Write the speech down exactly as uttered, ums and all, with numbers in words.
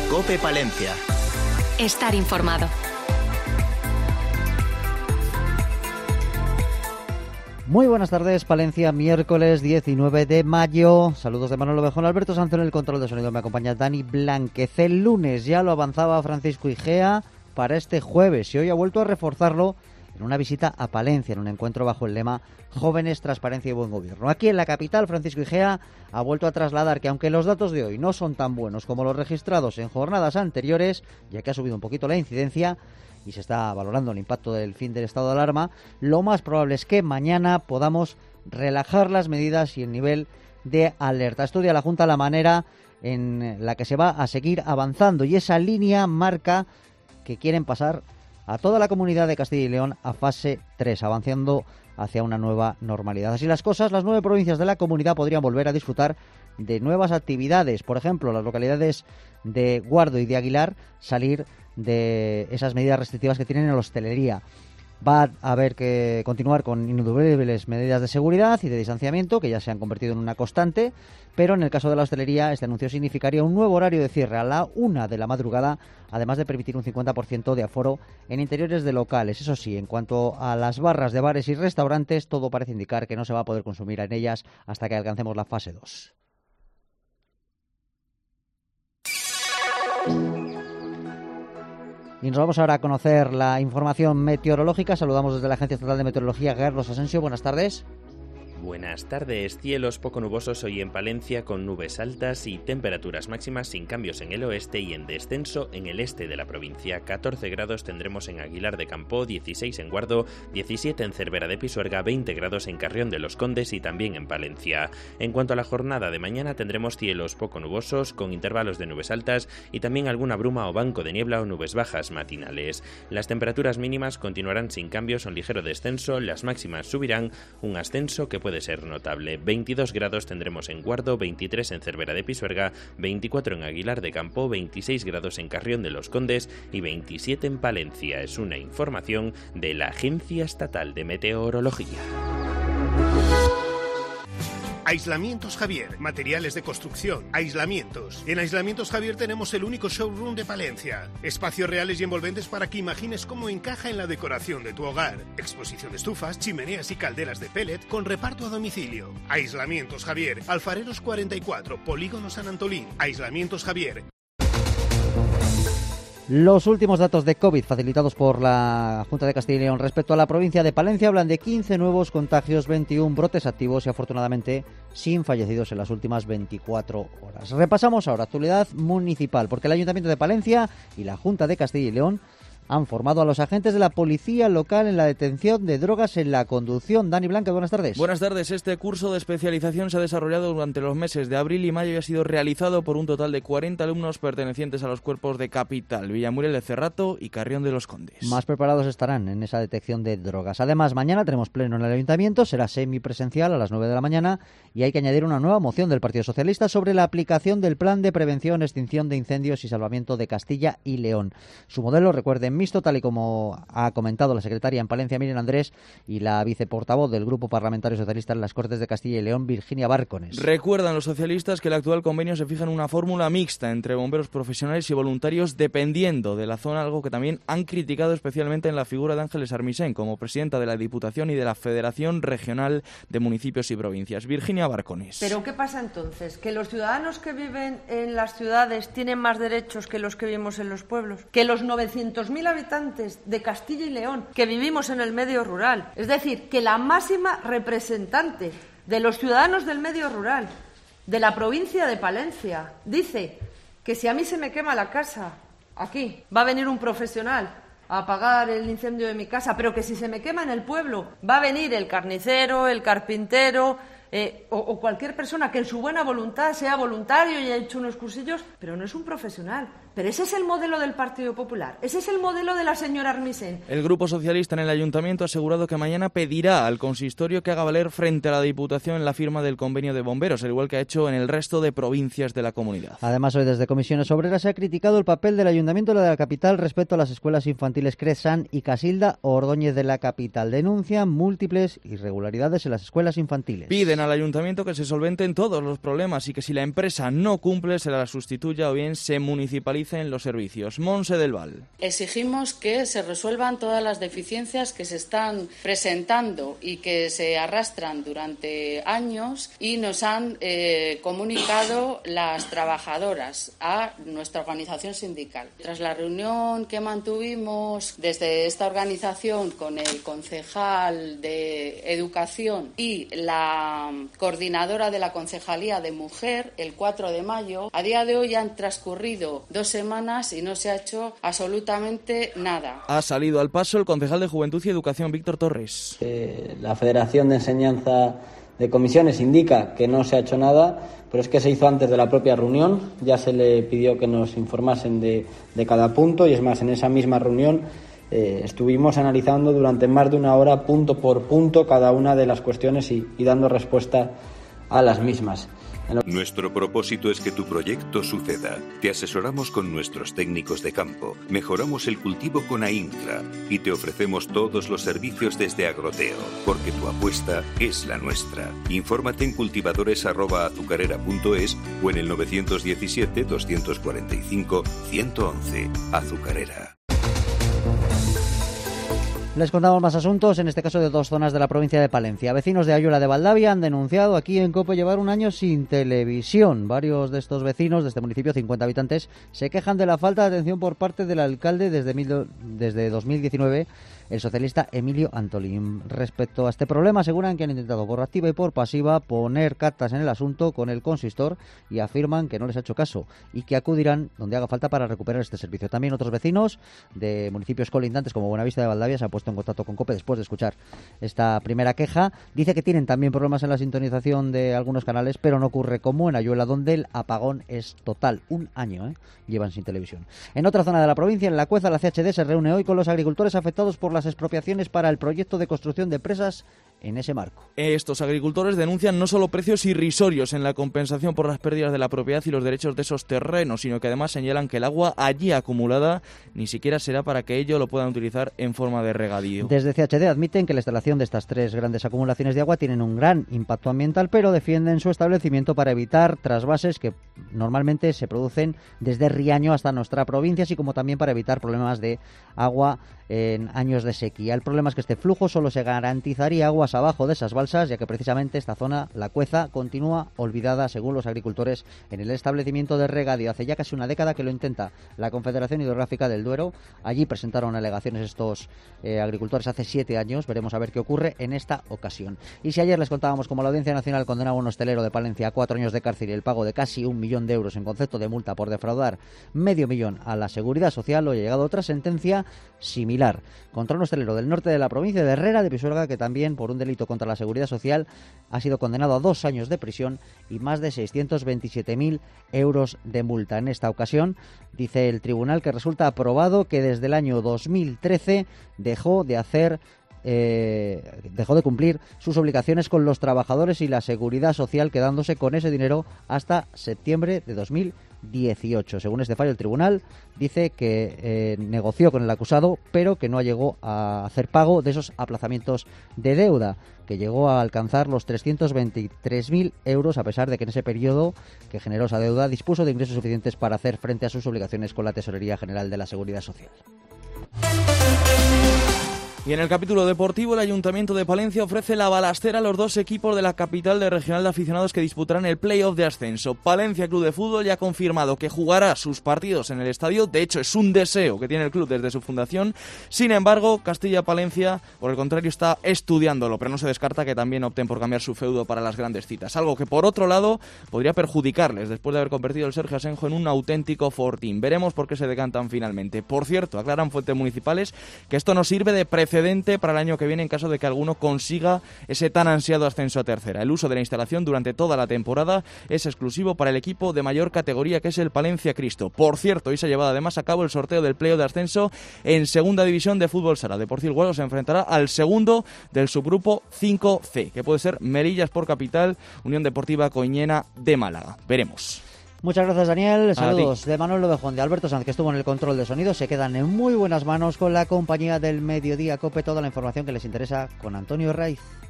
COPE Palencia. Estar informado. Muy buenas tardes, Palencia, miércoles diecinueve de mayo. Saludos de Manolo Bejón, Alberto Sanz en el control de sonido. Me acompaña Dani Blánquez. El lunes ya lo avanzaba Francisco Igea para este jueves y hoy ha vuelto a reforzarlo en una visita a Palencia, en un encuentro bajo el lema Jóvenes, Transparencia y Buen Gobierno. Aquí en la capital, Francisco Igea ha vuelto a trasladar que aunque los datos de hoy no son tan buenos como los registrados en jornadas anteriores, ya que ha subido un poquito la incidencia y se está valorando el impacto del fin del estado de alarma, lo más probable es que mañana podamos relajar las medidas y el nivel de alerta. Estudia la Junta la manera en la que se va a seguir avanzando y esa línea marca que quieren pasar a toda la comunidad de Castilla y León a fase tres, avanzando hacia una nueva normalidad. Así las cosas, las nueve provincias de la comunidad podrían volver a disfrutar de nuevas actividades. Por ejemplo, las localidades de Guardo y de Aguilar salir de esas medidas restrictivas que tienen en la hostelería. Va a haber que continuar con indubibles medidas de seguridad y de distanciamiento que ya se han convertido en una constante, pero en el caso de la hostelería este anuncio significaría un nuevo horario de cierre a la una de la madrugada, además de permitir un cincuenta por ciento de aforo en interiores de locales. Eso sí, en cuanto a las barras de bares y restaurantes, todo parece indicar que no se va a poder consumir en ellas hasta que alcancemos la fase dos. Y nos vamos ahora a conocer la información meteorológica. Saludamos desde la Agencia Estatal de Meteorología, Carlos Asensio. Buenas tardes. Buenas tardes. Cielos poco nubosos hoy en Palencia con nubes altas y temperaturas máximas sin cambios en el oeste y en descenso en el este de la provincia. catorce grados tendremos en Aguilar de Campoo, dieciséis en Guardo, diecisiete en Cervera de Pisuerga, veinte grados en Carrión de los Condes y también en Palencia. En cuanto a la jornada de mañana tendremos cielos poco nubosos con intervalos de nubes altas y también alguna bruma o banco de niebla o nubes bajas matinales. Las temperaturas mínimas continuarán sin cambios o un ligero descenso, las máximas subirán, un ascenso que puede puede ser notable. veintidós grados tendremos en Guardo, veintitrés en Cervera de Pisuerga, veinticuatro en Aguilar de Campoo, veintiséis grados en Carrión de los Condes y veintisiete en Palencia. Es una información de la Agencia Estatal de Meteorología. Aislamientos Javier, materiales de construcción, aislamientos. En Aislamientos Javier tenemos el único showroom de Palencia. Espacios reales y envolventes para que imagines cómo encaja en la decoración de tu hogar. Exposición de estufas, chimeneas y calderas de pellet con reparto a domicilio. Aislamientos Javier, Alfareros cuarenta y cuatro, Polígono San Antolín. Aislamientos Javier. Los últimos datos de COVID facilitados por la Junta de Castilla y León respecto a la provincia de Palencia hablan de quince nuevos contagios, veintiún brotes activos y afortunadamente sin fallecidos en las últimas veinticuatro horas. Repasamos ahora actualidad municipal, porque el Ayuntamiento de Palencia y la Junta de Castilla y León han formado a los agentes de la policía local en la detención de drogas en la conducción. Dani Blanca, buenas tardes. Buenas tardes. Este curso de especialización se ha desarrollado durante los meses de abril y mayo y ha sido realizado por un total de cuarenta alumnos pertenecientes a los cuerpos de Capital, Villamuriel de Cerrato y Carrión de los Condes. Más preparados estarán en esa detección de drogas. Además, mañana tenemos pleno en el Ayuntamiento, será semipresencial a las nueve de la mañana y hay que añadir una nueva moción del Partido Socialista sobre la aplicación del Plan de Prevención, Extinción de Incendios y Salvamiento de Castilla y León. Su modelo, recuerden, mixto, tal y como ha comentado la secretaria en Palencia, Miriam Andrés, y la viceportavoz del Grupo Parlamentario Socialista en las Cortes de Castilla y León, Virginia Bárcones. Recuerdan los socialistas que el actual convenio se fija en una fórmula mixta entre bomberos profesionales y voluntarios dependiendo de la zona, algo que también han criticado especialmente en la figura de Ángeles Armisen como presidenta de la Diputación y de la Federación Regional de Municipios y Provincias. Virginia Bárcones. ¿Pero qué pasa entonces? ¿Que los ciudadanos que viven en las ciudades tienen más derechos que los que vivimos en los pueblos? ¿Que los novecientos mil habitantes de Castilla y León que vivimos en el medio rural, es decir, que la máxima representante de los ciudadanos del medio rural de la provincia de Palencia dice que si a mí se me quema la casa aquí, va a venir un profesional a apagar el incendio de mi casa, pero que si se me quema en el pueblo va a venir el carnicero, el carpintero eh, o, o cualquier persona que en su buena voluntad sea voluntario y haya hecho unos cursillos, pero no es un profesional? Pero ese es el modelo del Partido Popular, ese es el modelo de la señora Armisen. El Grupo Socialista en el Ayuntamiento ha asegurado que mañana pedirá al consistorio que haga valer frente a la Diputación la firma del convenio de bomberos, al igual que ha hecho en el resto de provincias de la comunidad. Además, hoy desde Comisiones Obreras se ha criticado el papel del Ayuntamiento de la capital respecto a las escuelas infantiles Cresan y Casilda o Ordóñez de la capital. Denuncian múltiples irregularidades en las escuelas infantiles. Piden al Ayuntamiento que se solventen todos los problemas y que si la empresa no cumple se la sustituya o bien se municipalice normalicen los servicios. Monse del Val. Exigimos que se resuelvan todas las deficiencias que se están presentando y que se arrastran durante años y nos han eh, comunicado las trabajadoras a nuestra organización sindical. Tras la reunión que mantuvimos desde esta organización con el concejal de Educación y la coordinadora de la Concejalía de Mujer, el cuatro de mayo, a día de hoy han transcurrido dos semanas y no se ha hecho absolutamente nada. Ha salido al paso el concejal de Juventud y Educación, Víctor Torres. Eh, la Federación de Enseñanza de Comisiones indica que no se ha hecho nada, pero es que se hizo antes de la propia reunión, ya se le pidió que nos informasen de, de cada punto y es más, en esa misma reunión eh, estuvimos analizando durante más de una hora punto por punto cada una de las cuestiones y, y dando respuesta a las mismas. Nuestro propósito es que tu proyecto suceda. Te asesoramos con nuestros técnicos de campo, mejoramos el cultivo con AINCRA y te ofrecemos todos los servicios desde Agroteo, porque tu apuesta es la nuestra. Infórmate en cultivadores arroba azucarera punto es o en el nueve uno siete, dos cuatro cinco, uno uno uno. Azucarera. Les contamos más asuntos, en este caso de dos zonas de la provincia de Palencia. Vecinos de Ayuela de Valdavia han denunciado aquí en COPE llevar un año sin televisión. Varios de estos vecinos de este municipio, cincuenta habitantes, se quejan de la falta de atención por parte del alcalde desde, mil, desde dos mil diecinueve, el socialista Emilio Antolín. Respecto a este problema, aseguran que han intentado por activa y por pasiva poner cartas en el asunto con el consistor y afirman que no les ha hecho caso y que acudirán donde haga falta para recuperar este servicio. También otros vecinos de municipios colindantes como Buenavista de Valdavia se han puesto en contacto con COPE después de escuchar esta primera queja. Dice que tienen también problemas en la sintonización de algunos canales, pero no ocurre como en Ayuela, donde el apagón es total. Un año ¿eh? llevan sin televisión. En otra zona de la provincia, en La Cueza, la C H D se reúne hoy con los agricultores afectados por las expropiaciones para el proyecto de construcción de presas en ese marco. Estos agricultores denuncian no solo precios irrisorios en la compensación por las pérdidas de la propiedad y los derechos de esos terrenos, sino que además señalan que el agua allí acumulada ni siquiera será para que ello lo puedan utilizar en forma de regadío. Desde C H D admiten que la instalación de estas tres grandes acumulaciones de agua tienen un gran impacto ambiental, pero defienden su establecimiento para evitar trasvases que normalmente se producen desde Riaño hasta nuestra provincia, así como también para evitar problemas de agua en años de sequía. El problema es que este flujo solo se garantizaría aguas abajo de esas balsas, ya que precisamente esta zona, La Cueza, continúa olvidada, según los agricultores, en el establecimiento de regadío. Hace ya casi una década que lo intenta la Confederación Hidrográfica del Duero. Allí presentaron alegaciones estos eh, agricultores hace siete años. Veremos a ver qué ocurre en esta ocasión. Y si ayer les contábamos cómo la Audiencia Nacional condenaba a un hostelero de Palencia a cuatro años de cárcel y el pago de casi un millón de euros en concepto de multa por defraudar medio millón a la Seguridad Social, hoy ha llegado otra sentencia similar contra un hostelero del norte de la provincia de Herrera de Pisuerga, que también por un delito contra la Seguridad Social ha sido condenado a dos años de prisión y más de seiscientos veintisiete mil euros de multa. En esta ocasión dice el tribunal que resulta aprobado que desde el año dos mil trece dejó de hacer Eh, dejó de cumplir sus obligaciones con los trabajadores y la Seguridad Social, quedándose con ese dinero hasta septiembre de dos mil dieciocho. Según este fallo, el tribunal dice que eh, negoció con el acusado, pero que no llegó a hacer pago de esos aplazamientos de deuda, que llegó a alcanzar los trescientos veintitrés mil euros, a pesar de que en ese periodo que generó esa deuda dispuso de ingresos suficientes para hacer frente a sus obligaciones con la Tesorería General de la Seguridad Social. Y en el capítulo deportivo, el Ayuntamiento de Palencia ofrece la balastera a los dos equipos de la capital de regional de aficionados que disputarán el play-off de ascenso. Palencia Club de Fútbol ya ha confirmado que jugará sus partidos en el estadio. De hecho, es un deseo que tiene el club desde su fundación. Sin embargo, Castilla-Palencia, por el contrario, está estudiándolo, pero no se descarta que también opten por cambiar su feudo para las grandes citas. Algo que, por otro lado, podría perjudicarles después de haber convertido el Sergio Asenjo en un auténtico fortín. Veremos por qué se decantan finalmente. Por cierto, aclaran fuentes municipales que esto no sirve de precedente para el año que viene en caso de que alguno consiga ese tan ansiado ascenso a tercera. El uso de la instalación durante toda la temporada es exclusivo para el equipo de mayor categoría, que es el Palencia Cristo. Por cierto, hoy se ha llevado además a cabo el sorteo del playoff de ascenso en segunda división de fútbol sala. Deportivo Gualdo se enfrentará al segundo del subgrupo cinco ce, que puede ser Melilla Sport Capital, Unión Deportiva Coiñena de Málaga. Veremos. Muchas gracias, Daniel. Saludos de Manuel Lobejón, de Alberto Sanz, que estuvo en el control de sonido. Se quedan en muy buenas manos con la compañía del Mediodía COPE. Toda la información que les interesa con Antonio Raiz.